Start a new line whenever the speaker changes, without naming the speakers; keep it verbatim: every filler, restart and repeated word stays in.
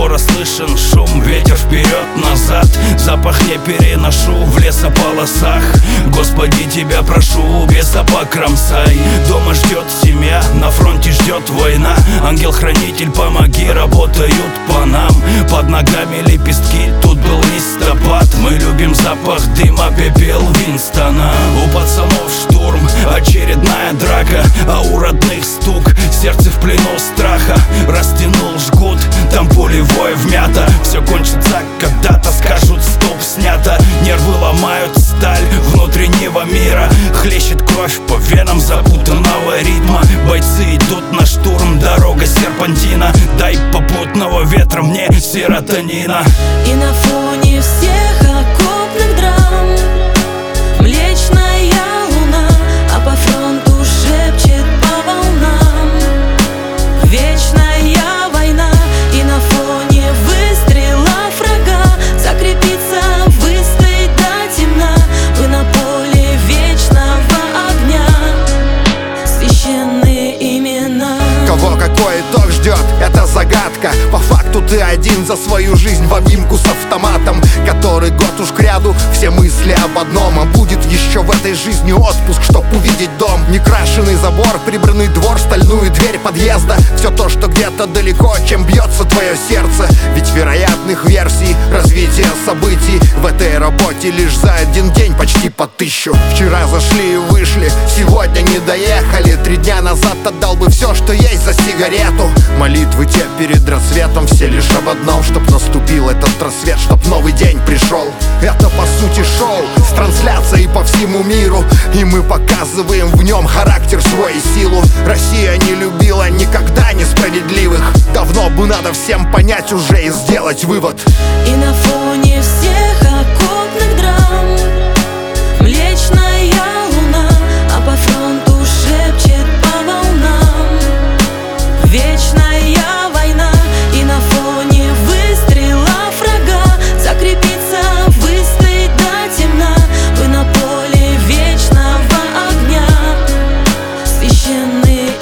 забора слышен шум, ветер вперед-назад. Запах не переношу в лесополосах. Господи, тебя прошу, без собак кромсай. Дома ждет семья, на фронте ждет война. Ангел-хранитель, помоги, работают по нам. Под ногами лепестки, тут был листопад. Мы любим запах дыма, пепел Винстона. У пацанов штурм, очередная драка, а у родных стук, сердце в плену страха. Растянул жгут, там пулевое вмято. Все кончится когда-то, скажут стоп, снято. Нервы ломают сталь внутреннего мира. Хлещет кровь по венам запутанного ритма. Бойцы идут на штурм, дорога серпантина. Дай попутного ветра мне серотонина.
И на фоне всех окопных драм Млечная луна, а по фронту шепчет по волнам. Вечная война, и на фоне выстрелов врага закрепиться, выстоять до темна. Вы на поле вечного огня, священные имена.
Кого какой итог ждет, это загадка. По факту ты один за свою жизнь в обнимку с автоматом. Который год уж кряду, все мысли об одном. А будет еще в этой жизни отпуск, чтоб увидеть дом. Некрашенный забор, прибранный двор, стальную дверь подъезда. Все то, что где-то далеко, чем бьется твое сердце. Ведь вероятных версий развития событий в этой работе лишь за один день почти по тысячу. Вчера зашли и вышли, сегодня не доехали. Три дня назад отдал бы все, что есть за сигарету. Молитвы те перед рассветом, все лишь об одном: чтоб наступил этот рассвет, чтоб новый день пришел. Это по сути шоу с трансляцией по всему миру, и мы показываем в нем характер свой и силу. Россия не любила никогда несправедливых. Давно бы надо всем понять уже и сделать вывод.
И на фоне всех окопных драм Млечная луна, а по фронту шепчет по волнам. Вечная война, и на фоне выстрелов врага закрепиться, выстоять до темна. Вы на поле вечного огня, священные